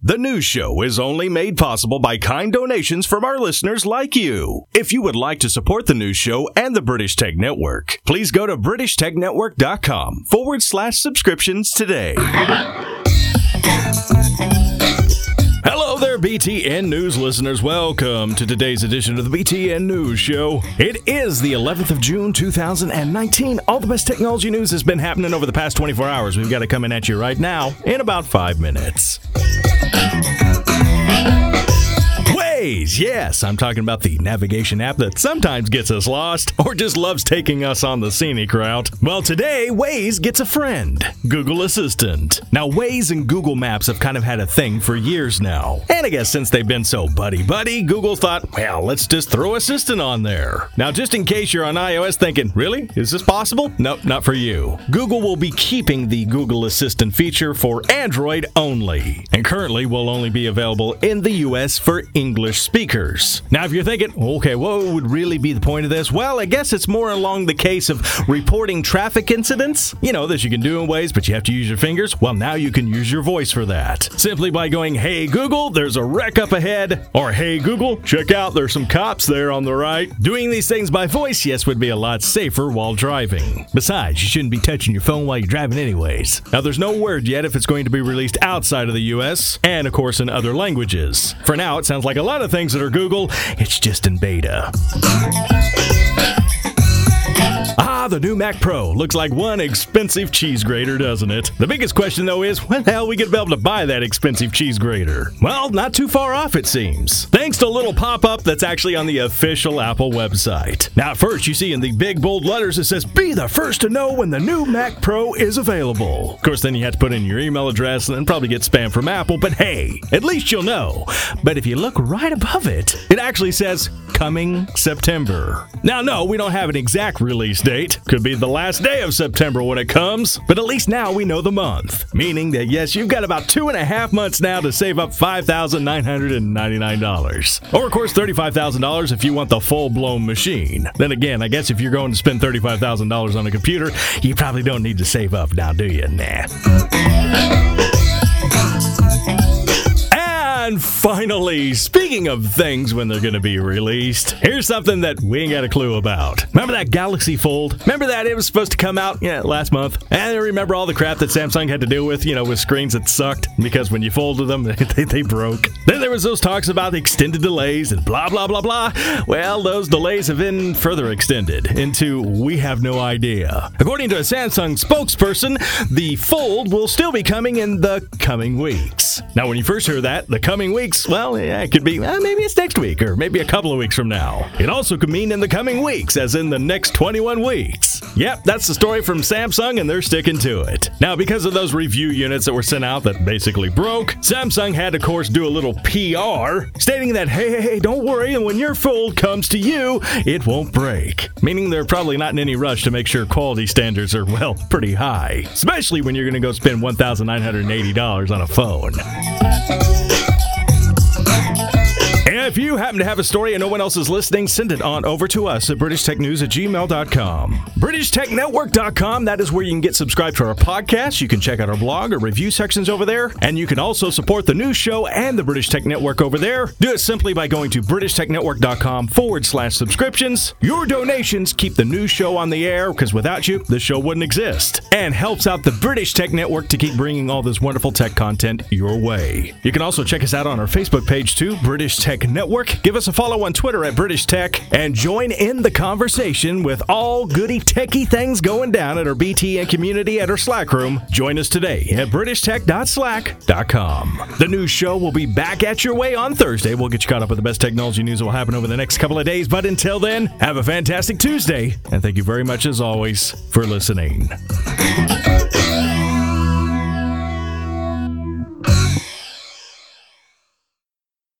The news show is only made possible by kind donations from our listeners like you. If you would like to support the news show and the British Tech Network, please go to BritishTechNetwork.com/subscriptions today. Hello there, BTN News listeners. Welcome to today's edition of the BTN News Show. It is the 11th of June, 2019. All the best technology news has been happening over the past 24 hours. We've got it coming at you right now in about 5 minutes. Waze, yes, I'm talking about the navigation app that sometimes gets us lost or just loves taking us on the scenic route. Well, today, Waze gets a friend, Google Assistant. Now, Waze and Google Maps have kind of had a thing for years now. And I guess since they've been so buddy-buddy, Google thought, well, let's just throw Assistant on there. Now, just in case you're on iOS thinking, really? Is this possible? Nope, not for you. Google will be keeping the Google Assistant feature for Android only, and currently will only be available in the US for English speakers. Now, if you're thinking, okay, what would really be the point of this? Well, I guess it's more along the case of reporting traffic incidents. You know, that you can do in Waze, but you have to use your fingers. Well, now you can use your voice for that. Simply by going, hey, Google, there's a wreck up ahead. Or, hey, Google, check out, there's some cops there on the right. Doing these things by voice, yes, would be a lot safer while driving. Besides, you shouldn't be touching your phone while you're driving anyways. Now, there's no word yet if it's going to be released outside of the US, and of course in other languages. For now, it sounds like a lot of things that are Google, it's just in beta. The new Mac Pro looks like one expensive cheese grater, doesn't it? The biggest question, though, is when the hell we gonna be able to buy that expensive cheese grater? Well, not too far off, it seems. Thanks to a little pop-up that's actually on the official Apple website. Now, at first, you see in the big bold letters, it says, be the first to know when the new Mac Pro is available. Of course, then you have to put in your email address and then probably get spam from Apple, but hey, at least you'll know. But if you look right above it, it actually says, coming September. Now, no, we don't have an exact release date. Could be the last day of September when it comes, but at least now we know the month. Meaning that, yes, you've got about 2.5 months now to save up $5,999. Or, of course, $35,000 if you want the full-blown machine. Then again, I guess if you're going to spend $35,000 on a computer, you probably don't need to save up now, do you? Nah. And finally, speaking of things when they're going to be released, here's something that we ain't got a clue about. Remember that Galaxy Fold? Remember that it was supposed to come out last month? And remember all the crap that Samsung had to deal with, with screens that sucked because when you folded them, they broke. Then there was those talks about extended delays and blah, blah, blah, blah. Well, those delays have been further extended into we have no idea. According to a Samsung spokesperson, the Fold will still be coming in the coming weeks. Now, when you first hear that, the coming weeks, well, yeah, it could be, maybe it's next week or maybe a couple of weeks from now. It also could mean in the coming weeks, as in the next 21 weeks. Yep, that's the story from Samsung, and they're sticking to it. Now, because of those review units that were sent out that basically broke, Samsung had, of course, do a little PR, stating that, hey, don't worry, and when your Fold comes to you, it won't break. Meaning they're probably not in any rush to make sure quality standards are, well, pretty high. Especially when you're going to go spend $1,980 on a phone. If you happen to have a story and no one else is listening, send it on over to us at BritishTechNews@gmail.com. BritishTechNetwork.com, that is where you can get subscribed to our podcast. You can check out our blog or review sections over there. And you can also support the news show and the British Tech Network over there. Do it simply by going to BritishTechNetwork.com/subscriptions. Your donations keep the news show on the air, because without you, the show wouldn't exist. And helps out the British Tech Network to keep bringing all this wonderful tech content your way. You can also check us out on our Facebook page too, British Tech Network. Give us a follow on Twitter at British Tech and join in the conversation with all goody techie things going down at our BTN community at our Slack room. Join us today at BritishTech.slack.com. The news show will be back at your way on Thursday. We'll get you caught up with the best technology news that will happen over the next couple of days. But until then, have a fantastic Tuesday. And thank you very much, as always, for listening.